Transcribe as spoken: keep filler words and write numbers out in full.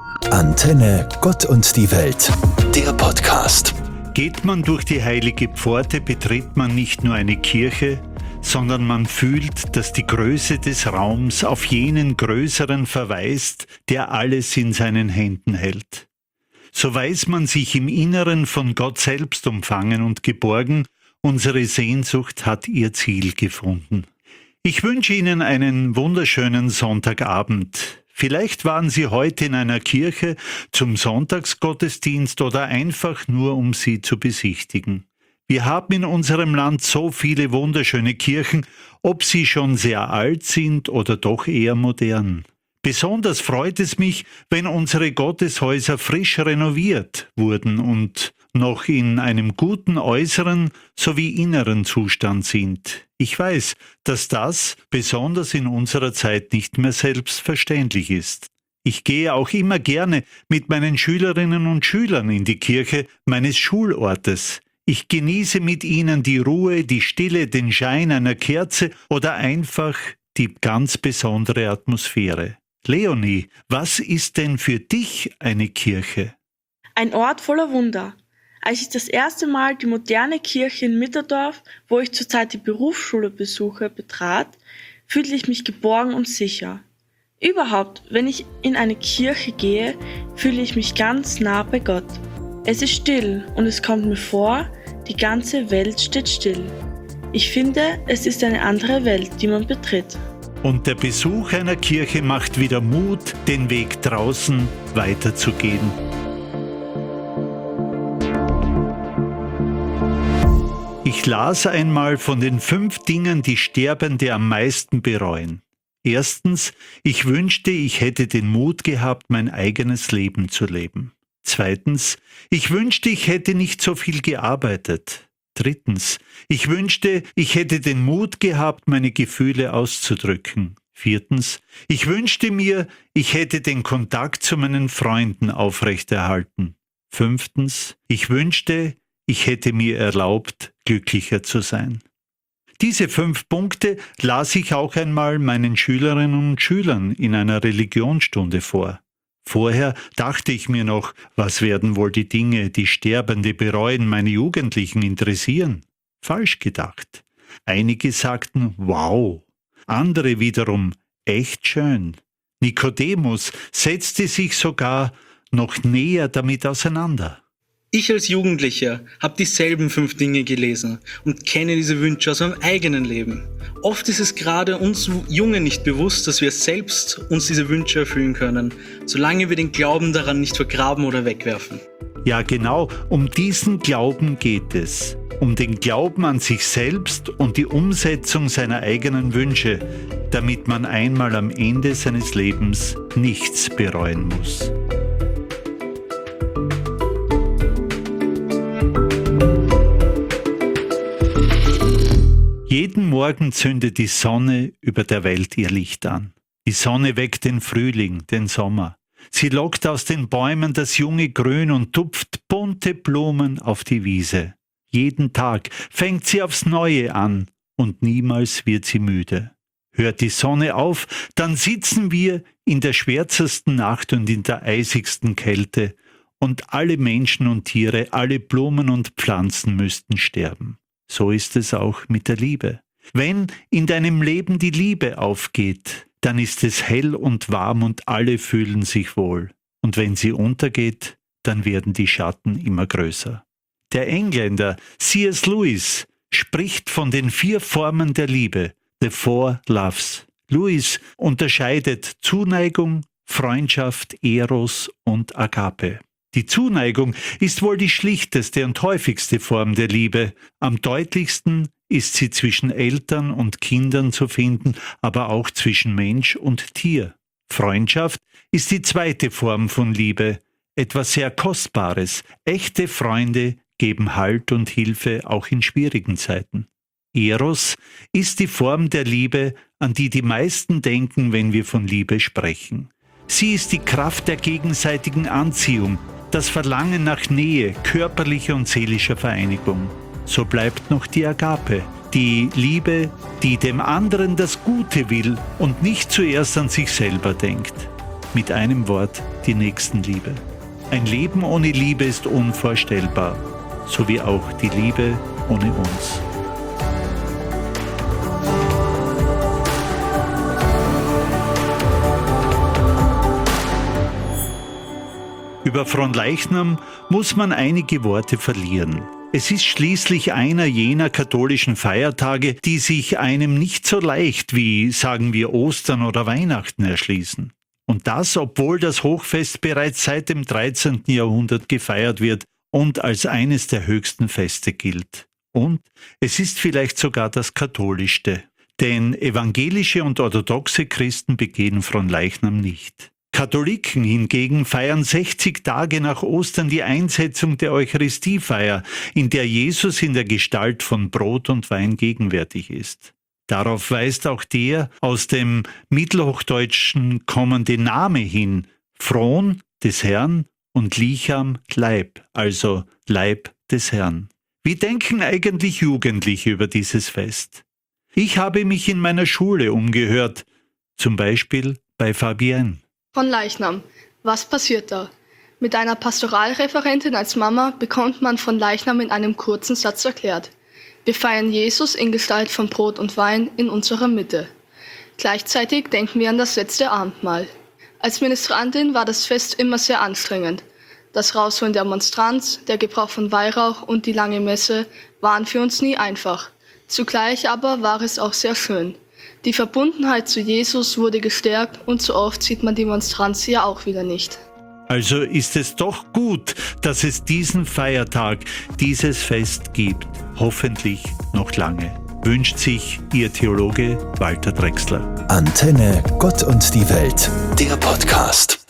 Antenne Gott und die Welt, der Podcast. Geht man durch die heilige Pforte, betritt man nicht nur eine Kirche, sondern man fühlt, dass die Größe des Raums auf jenen Größeren verweist, der alles in seinen Händen hält. So weiß man sich im Inneren von Gott selbst umfangen und geborgen, unsere Sehnsucht hat ihr Ziel gefunden. Ich wünsche Ihnen einen wunderschönen Sonntagabend. Vielleicht waren Sie heute in einer Kirche zum Sonntagsgottesdienst oder einfach nur, um sie zu besichtigen. Wir haben in unserem Land so viele wunderschöne Kirchen, ob sie schon sehr alt sind oder doch eher modern. Besonders freut es mich, wenn unsere Gotteshäuser frisch renoviert wurden und noch in einem guten äußeren sowie inneren Zustand sind. Ich weiß, dass das besonders in unserer Zeit nicht mehr selbstverständlich ist. Ich gehe auch immer gerne mit meinen Schülerinnen und Schülern in die Kirche meines Schulortes. Ich genieße mit ihnen die Ruhe, die Stille, den Schein einer Kerze oder einfach die ganz besondere Atmosphäre. Leonie, was ist denn für dich eine Kirche? Ein Ort voller Wunder. Als ich das erste Mal die moderne Kirche in Mitterdorf, wo ich zurzeit die Berufsschule besuche, betrat, fühlte ich mich geborgen und sicher. Überhaupt, wenn ich in eine Kirche gehe, fühle ich mich ganz nah bei Gott. Es ist still und es kommt mir vor, die ganze Welt steht still. Ich finde, es ist eine andere Welt, die man betritt. Und der Besuch einer Kirche macht wieder Mut, den Weg draußen weiterzugehen. Ich las einmal von den fünf Dingen, die Sterbende am meisten bereuen. Erstens, ich wünschte, ich hätte den Mut gehabt, mein eigenes Leben zu leben. Zweitens, ich wünschte, ich hätte nicht so viel gearbeitet. Drittens, ich wünschte, ich hätte den Mut gehabt, meine Gefühle auszudrücken. Viertens, ich wünschte mir, ich hätte den Kontakt zu meinen Freunden aufrechterhalten. Fünftens, ich wünschte, ich hätte mir erlaubt, glücklicher zu sein. Diese fünf Punkte las ich auch einmal meinen Schülerinnen und Schülern in einer Religionsstunde vor. Vorher dachte ich mir noch, was werden wohl die Dinge, die Sterbende bereuen, meine Jugendlichen interessieren? Falsch gedacht. Einige sagten, wow. Andere wiederum, echt schön. Nikodemus setzte sich sogar noch näher damit auseinander. Ich als Jugendlicher habe dieselben fünf Dinge gelesen und kenne diese Wünsche aus meinem eigenen Leben. Oft ist es gerade uns Jungen nicht bewusst, dass wir selbst uns diese Wünsche erfüllen können, solange wir den Glauben daran nicht vergraben oder wegwerfen. Ja, genau, um diesen Glauben geht es. Um den Glauben an sich selbst und die Umsetzung seiner eigenen Wünsche, damit man einmal am Ende seines Lebens nichts bereuen muss. Jeden Morgen zündet die Sonne über der Welt ihr Licht an. Die Sonne weckt den Frühling, den Sommer. Sie lockt aus den Bäumen das junge Grün und tupft bunte Blumen auf die Wiese. Jeden Tag fängt sie aufs Neue an und niemals wird sie müde. Hört die Sonne auf, dann sitzen wir in der schwärzesten Nacht und in der eisigsten Kälte und alle Menschen und Tiere, alle Blumen und Pflanzen müssten sterben. So ist es auch mit der Liebe. Wenn in deinem Leben die Liebe aufgeht, dann ist es hell und warm und alle fühlen sich wohl. Und wenn sie untergeht, dann werden die Schatten immer größer. Der Engländer C S Lewis spricht von den vier Formen der Liebe, the four loves. Lewis unterscheidet Zuneigung, Freundschaft, Eros und Agape. Die Zuneigung ist wohl die schlichteste und häufigste Form der Liebe. Am deutlichsten ist sie zwischen Eltern und Kindern zu finden, aber auch zwischen Mensch und Tier. Freundschaft ist die zweite Form von Liebe, etwas sehr Kostbares. Echte Freunde geben Halt und Hilfe auch in schwierigen Zeiten. Eros ist die Form der Liebe, an die die meisten denken, wenn wir von Liebe sprechen. Sie ist die Kraft der gegenseitigen Anziehung, das Verlangen nach Nähe, körperlicher und seelischer Vereinigung. So bleibt noch die Agape, die Liebe, die dem anderen das Gute will und nicht zuerst an sich selber denkt. Mit einem Wort, die Nächstenliebe. Ein Leben ohne Liebe ist unvorstellbar, so wie auch die Liebe ohne uns. Über Fronleichnam muss man einige Worte verlieren. Es ist schließlich einer jener katholischen Feiertage, die sich einem nicht so leicht wie, sagen wir, Ostern oder Weihnachten erschließen. Und das, obwohl das Hochfest bereits seit dem dreizehnten Jahrhundert gefeiert wird und als eines der höchsten Feste gilt. Und es ist vielleicht sogar das katholischste, denn evangelische und orthodoxe Christen begehen Fronleichnam nicht. Katholiken hingegen feiern sechzig Tage nach Ostern die Einsetzung der Eucharistiefeier, in der Jesus in der Gestalt von Brot und Wein gegenwärtig ist. Darauf weist auch der aus dem Mittelhochdeutschen kommende Name hin, Fron des Herrn und Licham Leib, also Leib des Herrn. Wie denken eigentlich Jugendliche über dieses Fest? Ich habe mich in meiner Schule umgehört, zum Beispiel bei Fabienne. Fronleichnam. Was passiert da? Mit einer Pastoralreferentin als Mama bekommt man Fronleichnam in einem kurzen Satz erklärt. Wir feiern Jesus in Gestalt von Brot und Wein in unserer Mitte. Gleichzeitig denken wir an das letzte Abendmahl. Als Ministrantin war das Fest immer sehr anstrengend. Das Rausholen der Monstranz, der Gebrauch von Weihrauch und die lange Messe waren für uns nie einfach. Zugleich aber war es auch sehr schön. Die Verbundenheit zu Jesus wurde gestärkt und so oft sieht man die Monstranz ja auch wieder nicht. Also ist es doch gut, dass es diesen Feiertag, dieses Fest gibt. Hoffentlich noch lange. Wünscht sich Ihr Theologe Walter Drechsler. Antenne Gott und die Welt, der Podcast.